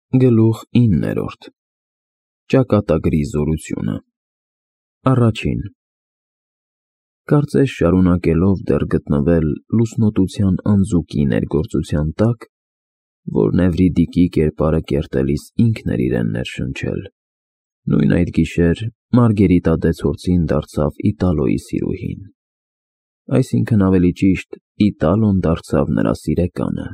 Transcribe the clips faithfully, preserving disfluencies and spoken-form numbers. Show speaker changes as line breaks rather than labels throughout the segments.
Գլուխ իններորդ Ճակատագրի զորությունը Առաջին Կարծես շարունակելով դեռ գտնվել լուսնոտության անձուկի ներգործության տակ, որ Նևրիդիկի կերպարը կերտելիս ինքն էր իրեն ներշնչել, նույն այդ գիշեր Մարգերիտա Դեցորցին դարձավ Իտալոյի սիրուհին, այսինքն ավելի ճիշտ Իտալոն դարձավ նրա սիրեկանը։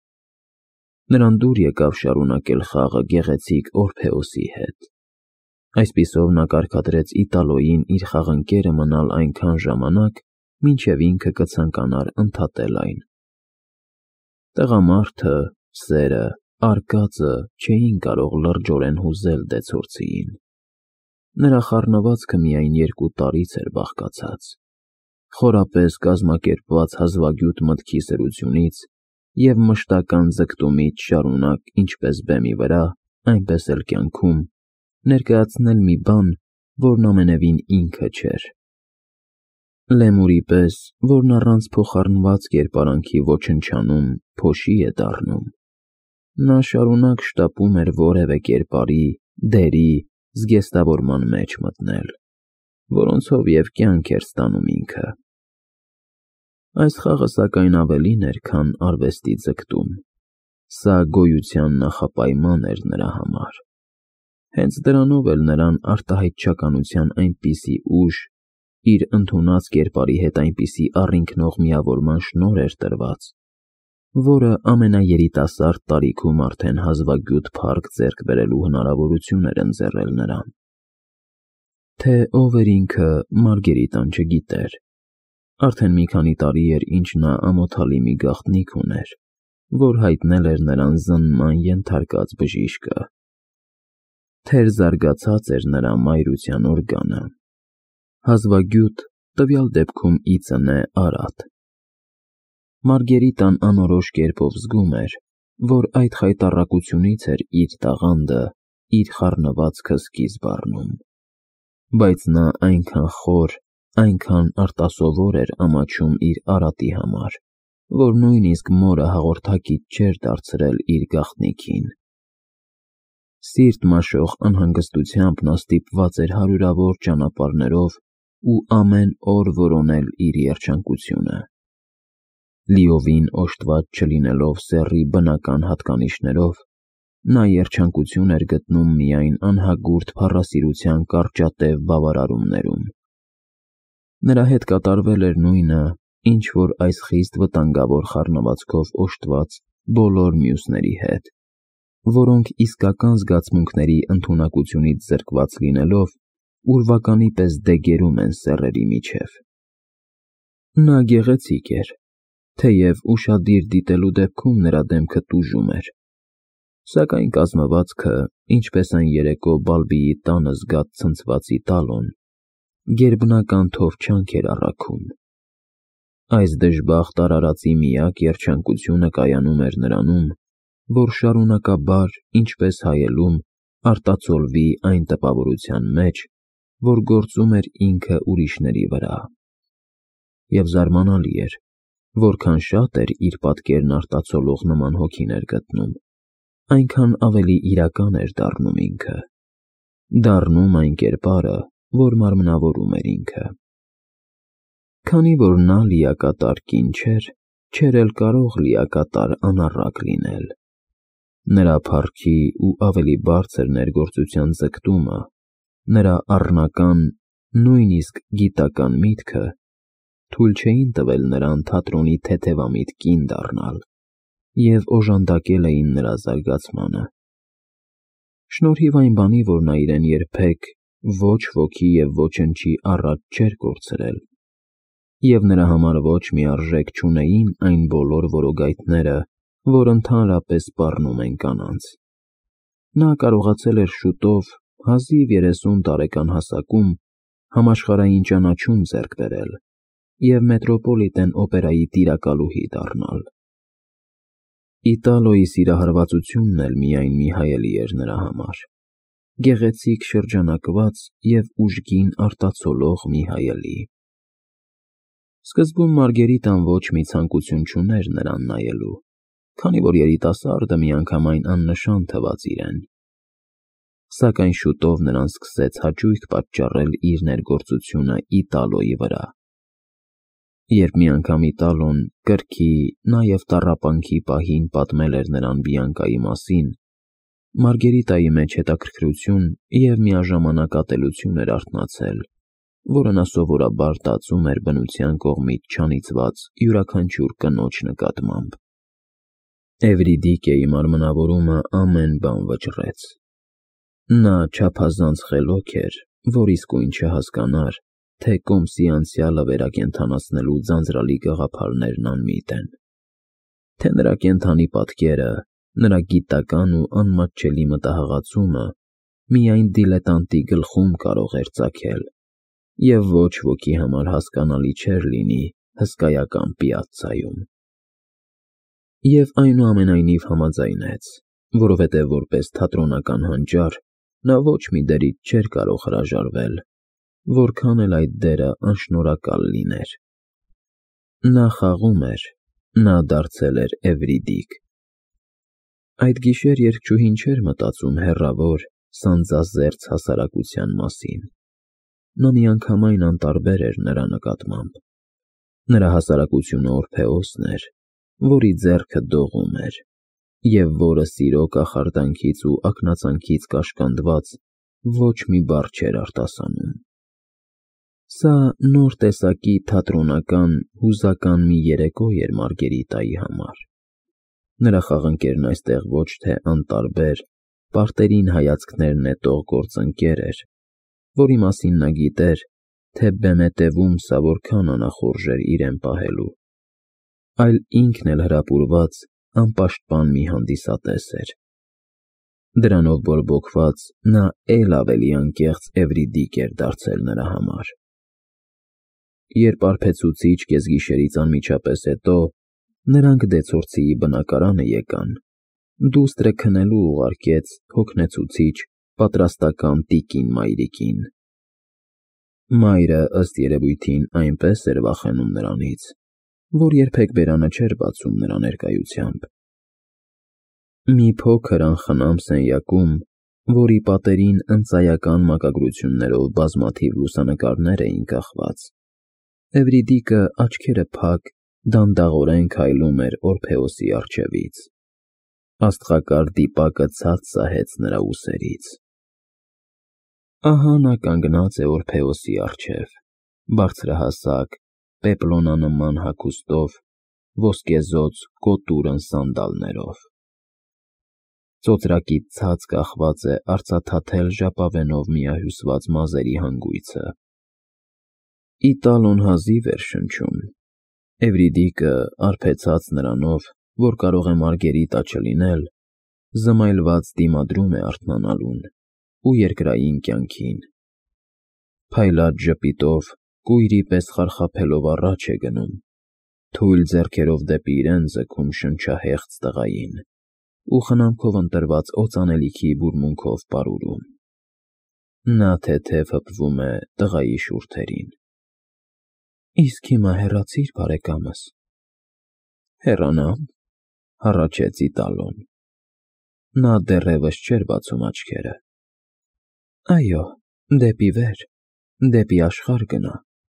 Նրան դուր եկավ շարունակել խաղը գեղեցիկ Օրփեոսի հետ։ Այսպիսով նա կարգադրեց Իտալոյին իր խաղընկերը մնալ այնքան ժամանակ, մինչև ինքը կցանկանար ընդհատել այն։ Տղամարդը, սերը, արկածը չէին կարող լրջորեն հուզել Դեցորցիին։ Նրա խառնվածքը միայն երկու տարից էր բաղկացած, խորապես կազմակերպված հազվագյուտ մտքի սրությունից և մշտական ձգտումից շարունակ ինչպես բեմի վրա, այնպես էլ կյանքում, ներկայացնել մի բան, որն ամենևին ինքը չէր։ Լեմուրի պես, որն առանց փոխառնված կերպարանքի ոչնչանում փոշի է դառնում, նա շարունակ շտապում էր որևէ կերպարի, դերի, զգեստավորման մեջ մտնել, որոնցով և կյանք էր ստանում ինքը։ Այս խաղը սակայն ավելին էր, քան արվեստի ձգտում, սա գոյության նախապայման էր նրա համար։ Հենց դրանով էլ նրան արտահայտչականության այնպիսի ուժ, իր ընդունած կերպարի հետ այնպիսի առինքնող միավորման շնորհ էր տրված, որը ամենաերիտասարդ տարիքում արդեն հազվագյուտ փառք ձեռք բերելու հնարավորություն էր ընձեռել նրան։ Թե ով էր ինքը, Մարգերիտան չգիտեր։ Արդեն մի քանի տարի էր, ինչ նա ամոթալի մի գաղտնիք ուներ, որ հայտնել էր նրան զննման ենթարկած բժիշկը։ Թեր զարգացած էր նրա մայրության օրգանը, հազվագյուտ, տվյալ դեպքում ի ծնե արատ։ Մարգերիտան անորոշ կերպով զգում էր, որ այդ խայտառակությունից էր իր տաղանդը, իր խառնվածքը սկիզբ առնում, բայց նա այնքան խոր, այնքան արտասովոր էր ամաչում իր արատի համար, որ նույնիսկ մորը հաղորդակից չէր դարձրել իր գաղտնիքին։ Սիրտ մաշող անհանգստությամբ նա ստիպված էր հարյուրավոր ճանապարհներով ու ամեն օր որոնել իր երջանկությունը։ Լիովին օժտված չլինելով սեռի բնական հատկանիշներով, նա երջանկություն էր գտնում միայն անհագուրդ փառասիրության կարճատև բավարարումներում։ Նրա հետ կատարվել էր նույնը, ինչ որ այս խիստ վտանգավոր խառնվածքով օժտված բոլոր մյուսների հետ, որոնք իսկական զգացմունքների ընդունակությունից զրկված լինելով, ուրվականի պես դեգերում են սեռերի միջև։ Նա գեղեցիկ էր, թեև ուշադիր դիտելու դեպքում նրա դեմքը տուժում էր, սակայն կազմվածքը, ինչպես այն երեկո Բալբիի տանը զգաց ցնցված Իտալոն, գերբնական թովչանք էր առաքում։ Այս դժբախտ արարածի միակ երջանկությունը կայանում էր նրանում, որ շարունակաբար, ինչպես հայելում, արտացոլվի այն տպավորության մեջ, որ գործում էր ինքը ուրիշների վրա։ Եվ զարմանալի էր, որքան շատ էր իր պատկերն արտացոլող նման հոգիներ գտնում, այնքան ավելի իրական էր դառնում ինքը, դառնում այն կերպարը, որ մարմնավորում էր ինքը։ Քանի որ նա լիակատար կին չէր, չէր էլ կարող լիակատար անառակ լինել։ Նրա փառքի ու ավելի բարձր ներգործության ձգտումը, նրա առնական, նույնիսկ գիտական միտքը թույլ չէին տվել նրան թատրոնի թեթևամիտ կին դառնալ և օժանդակել էին նրա զարգացմանը։ Շնորհիվ այն բանի, որ նա իրեն երբեք ոչ ոգի և ոչնչի առաջ չէր կորցրել, և նրա համար ոչ մի արժեք չունեին այն բոլոր որոգայթները, որ ընդհանրապես սպառնում են կանանց։ Նա կարողացել էր շուտով, հազիվ երեսուն տարեկան հասակում, համաշխարհային ճանաչում ձեռք բերել և Մետրոպոլիտեն օպերայի տիրակալուհի դառնալ։ Իտալոյի սիրահարվածությունն էլ միայն մի հայելի էր նրա համար, գեղեցիկ շրջանակված և ուժգին արտացոլող մի հայելի։ Սկզբում Մարգերիտան ոչ մի ցանկություն չուներ նրան նայելու, քանի որ երիտասարդը միանգամայն աննշան թվաց իրեն։ Սակայն շուտով նրան սկսեց հաճույք պատճառել իր ներգործությունը Իտալոյի վրա։ Երբ մի անգամ Իտալոն կրքի, նաև տառապանքի պահին պատմել էր նրան Բիանկայի մասին, Մարգերիտայի մեջ հետաքրքրություն և միաժամանակ ատելություն էր արթնացել, որը նա սովորաբար տածում էր բնության կողմից չանիծված յուրաքանչյուր կնոջ նկատմամբ։ Էվրիդիկեի մարմնավորումը ամեն բան վճռեց։ Նա չափազանց խելոք էր, որ իսկույն չհասկանար, թե կոմսի անցյալը վերակենդանացնելու ձանձրալի գաղափարներն անմիտ են, թե նրա կենդանի պատկերը, նրա գիտական ու անմատչելի մտահղացումը միայն դիլետանտի գլխում կարող էր ծագել, և ոչ ոքի համար հասկանալի չէր լինի հսկայական պիացցայում։ Եվ այնուամենայնիվ համաձայնեց, որովհետև որպես թատրոնական հանճար նա ոչ մի դերից չէր կարող հրաժարվել, որքան էլ այդ դերը անշնորհակալ լիներ։ Նա խաղում էր, նա դարձել էր Էվրիդիկ։ Այդ գիշեր երգչուհին չէր մտածում հեռավոր, սանձազերծ հասարակության մասին։ Նա միանգամայն անտարբեր էր նրա նկատմամբ։ Նրա հասարակությունը Օրփեոսն էր, որի ձեռքը դողում էր, և որը սիրո կախարդանքից ու ակնածանքից կաշկանդված ոչ մի բառ չէր արտասանում։ Սա նոր տեսակի թատրոնական, հուզական մի երեկո էր Մարգերիտայի համար։ Նրա խաղընկերն այստեղ ոչ թե անտարբեր, պարտերին հայացքներ նետող գործընկեր էր, որի մասին նա գիտեր, թե բեմետևում սա որքան անախորժ էր իրեն պահելու, այլ ինքն էլ հրապուրված, անպաշտպան մի հանդիսատես էր։ Դրանով բորբոքված նա էլ ավելի անկեղծ Էվրիդիկ էր դարձել նրա համար։ Երբ արբեցուցիչ կեսգիշերից անմիջապես հետո նրանք դեցորցիի բնակարանը եկան, դուստրը քնելու ուղարկեց հոգնեցուցիչ, պատրաստական տիկին Մայրիկին։ Մայրը, ըստ երևույթին, այնպես էր վախենում նրանից, որ երբեք բերանը չէր բացում նրա ներկայությամբ։ Մի փոքր անխնամ սենյակում, որի պատերին ընծայական մակագրություններով բազմաթիվ լուսանկարներ էին կախված, Էվրիդիկը աչքերը փակ, դանդաղորեն քայլում էր Օրփեոսի առջևից։ Աստղակար դիպակը ցած սահեց նրա ուսերից։ Ահա նա կանգնած է Օրփեոսի առջև, բարձրահասակ, պեպլոնանման հագուստով, ոսկեզօծ կոտորն սանդալներով։ Ծոծրակից ցած կախված է արծաթաթել ժապավենով միահյուսված մազերի հանգույցը։ Իտալոն հազիվ էր շնչում։ Էվրիդիկը, արբեցած նրանով, որ կարող է Մարգերիտա չլինել, զմայլված դիմադրում է արթնանալուն ու երկրային կյանքին։ Փայլած ժպիտով, կույրի պես խարխափելով առաջ է գնում, թույլ ձեռքերով դեպի իրեն ձգում շնչահեղձ տղային ու խնամքով ընտրված օծանելիքի բուրմունքով պարուրում։ Նա թեթև հպվում է տղայի շուրթերին։ Իսկ հիմա հեռացիր, բարեկամս։ Հեռանամ, հառաչեց Իտալոն։ Նա դեռևս չէր բացում աչքերը։ Այո, դեպի վեր, դեպի աշխարհ գնա։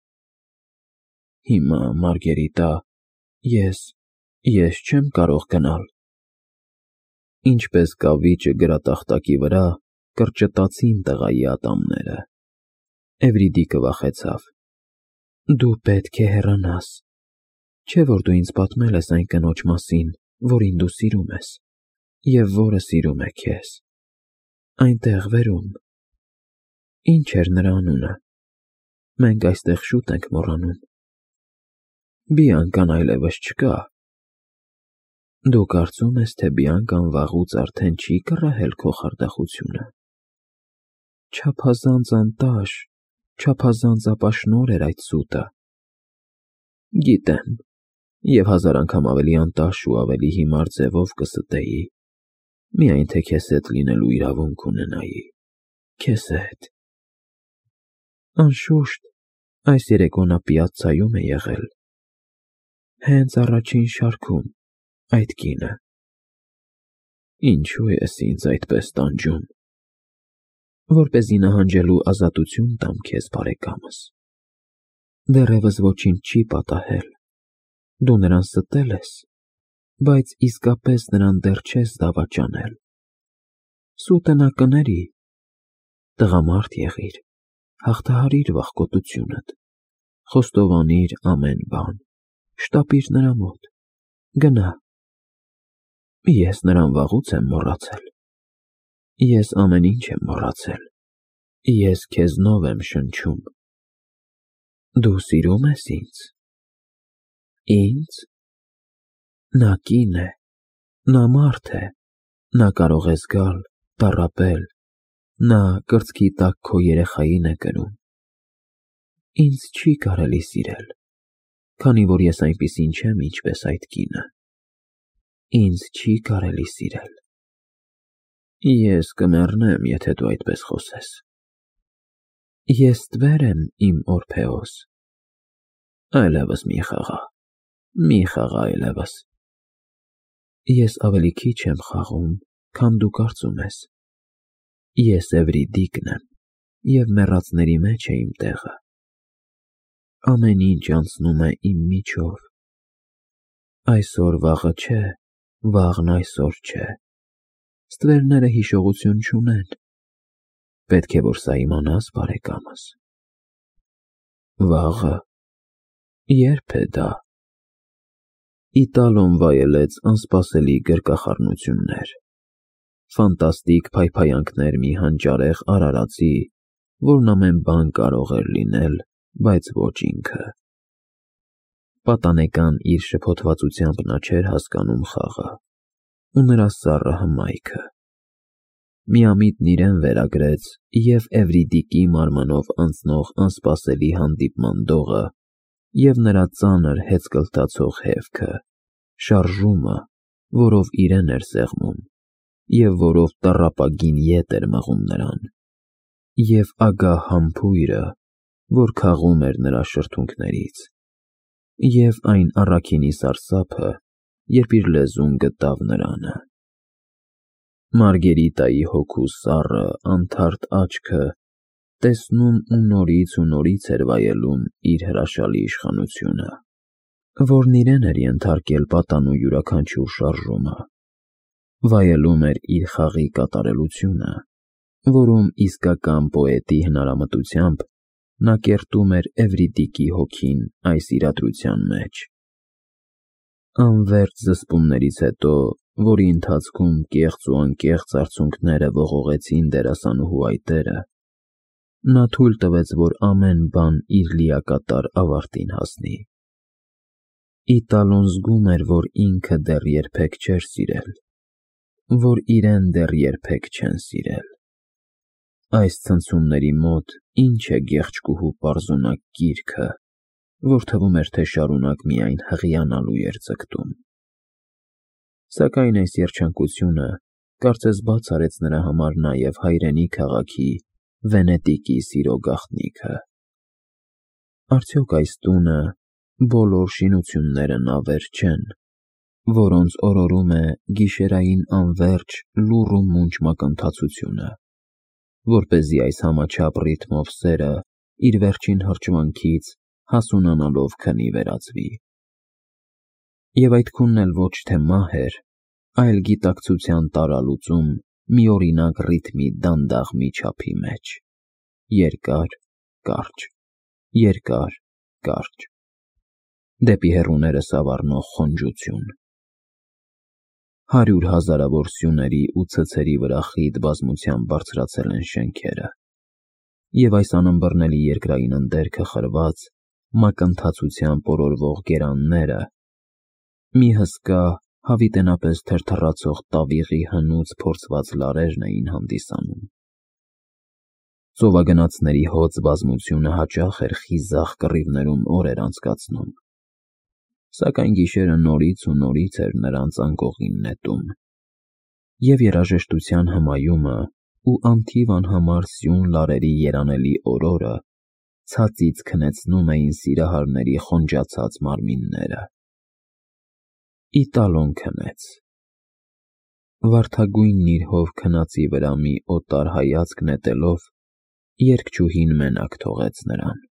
Հիմա, Մարգերիտա, ես, ես չեմ կարող գնալ։ Ինչպես կավիճը գրատախտակի վրա, կրճտացին տղայի ատամները։ Էվրիդիկը վախեցավ։ Դու պետք է հեռանաս, չէ՞ որ դու ինձ պատմել ես այն կնոջ մասին, որին դու սիրում ես, և որը սիրում է քեզ։ Այնտեղ վերում։ Ինչ էր նրա անունը։ Մենք այստեղ շուտ ենք մոռանում։ Բիանկան այլևս չկա։ Դու կարծում ես, թե Բիանկան վաղուց արդեն չի կռահել քո խարդախությունը։ Չափազանց անտաշ, չափազանց ապաշնորհ էր այդ սուտը։ Գիտեմ, և հազար անգամ ավելի անտաշ ու ավելի հիմար ձևով կստեի, միայն թե քեզ հետ լինելու իրավունք ունենայի, քեզ հետ։ Անշուշտ, այս երեկո նա պիացցայում է եղել։ Հենց առաջին շարքում, այդ կինը։ Ինչու ես ինձ այդպես տանջում, որպեսզի նահանջելու ազատություն տամ քեզ, բարեկամս։ Դեռևս ոչինչ չի պատահել, դու նրան ստել ես, բայց իսկապես նրան դեռ չես դավաճանել։ Սուտը նա կների, տղամարդ եղիր, հաղթահարիր վախկոտությունդ, խոստովանիր ամեն բան, շտապիր նրա մոտ, գնա։ Ես նրան վաղուց եմ մոռացել։ Ես ամեն ինչ եմ մոռացել։ Ես քեզնով եմ շնչում։ Դու սիրում ես ինձ։ Ինձ։ Նա կին է, նա մարդ է, նա կարող է զգալ, տառապել, նա կրծքի տակ քո երեխային է կրում։ Ինձ չի կարելի սիրել, քանի որ ես այնպիսին չեմ, ինչպես այդ կինը։ Ինձ չի կարելի սիրել։ Ես կմեռնեմ, եթե դու այդպես խոսես։ Ես տվեր եմ, իմ Օրփեոս։ Այլևս մի խաղա, մի խաղա այլևս։ Ես ավելի քիչ եմ խաղում, քան դու կարծում ես։ Ես Էվրիդիկն եմ, և մեռածների մեջ է իմ տեղը։ Ամեն ինչ անցնում է իմ միջով։ Այսօր վաղը չէ, վաղն այսօր չէ։ Ստվերները հիշողություն չունեն։ Պետք է, որ սա իմանաս, բարեկամս։ Վաղը։ Ե՞րբ է դա։ Իտալոն վայելեց անսպասելի գրկախառնություններ, ֆանտաստիկ փայփայանքներ մի հանճարեղ արարածի, որն ամեն բան կարող էր լինել, բայց ոչ ինքը։ Պատանեկան իր շփոթվածությամբ նա չէր հասկանում խաղը ու նրա սառը հմայքը։ Միամիտն իրեն վերագրեց և Էվրիդիկի մարմանով անցնող անսպասելի հանդիպման դողը, և նրա ծանր հեծկլտացող հևքը, շարժումը, որով իրեն էր սեղմում, և որով տառապագին ետ էր մղում նրան, և ագահ համբույրը, որ քաղում էր նրա շրթունքներից, և այն առաքինի սարսափը, երբ իր լեզուն գտավ նրանը։ Մարգերիտայի հոգու սառը, անթարթ աչքը տեսնում ու նորից ու նորից էր վայելում իր հրաշալի իշխանությունը, որն իրեն էր ենթարկել պատանու յուրաքանչյուր շարժումը, վայելում էր իր խաղի կատարելությունը, որում իսկական պոետի հնարամտությամբ նա կերտում էր Էվրիդիկի հոգին այս իրադրության մեջ։ Անվերջ զսպումներից հետո, որի ընթացքում կեղծ ու անկեղծ արցունքները ողողեցին դերասանուհու այտերը, նա թույլ տվեց, որ ամեն բան իր լիակատար ավարտին հասնի։ Իտալոն զգում էր, որ ինքը դեռ երբեք չէր սիրել, որ իրեն դեռ երբեք չեն սիրել։ Այս ցնցումների մոտ ինչ է գեղեցկուհու պարզունակ գիրքը, որ թվում էր, թե շարունակ միայն հղիանալու էր ձգտում։ Սակայն այս երջանկությունը կարծես բաց արեց նրա համար նաև հայրենի քաղաքի Վենետիկի սիրո գաղտնիքը։ Արդյոք այս տունը բոլոր շինությունները նավեր չեն, որոնց օրորում է գիշերային անվերջ լուռ ու մունջ մակընթացությունը, որպեսզի այս համաչափ ռիթմով սերը իր վերջին հրճվանքից հասունանալով քնի վերածվի։ Եվ այդ քունն էլ ոչ թե մահ էր, այլ գիտակցության տարալուծում միօրինակ ռիթմի դանդաղ միջափի մեջ, երկար, կարճ, երկար, կարճ, դեպի հեռուներս ավառնող խոնջություն։ Հարյուր հազարավոր սյուների ու ցցերի վրա խիտ բազմությամբ բարձրացել են շենքերը, և այս անըմբռնելի երկրային ընդերքը խրված, մակընթացությամբ օրորվող գերանները մի հսկա, հավիտենապես թրթռացող տավիղի հնուց փորձված լարերն էին հանդիսանում։ Ծովագնացների հոծ բազմությունը հաճախ էր խիզախ կռիվներում օրեր անցկացնում, սակայն գիշերը նորից ու նորից էր նրանց անկողին նետում, և երաժշտության հմայումը ու անթիվ անհամար սյուն լարերի երանելի օրորը ցածից քնեցնում էին սիրահարների խոնջացած մարմինները։ Իտալոն քնեց։ Վարդագույնն իր հով քնածի վրա մի օտար հայացք նետելով, երգչուհին մենակ թողեց նրան։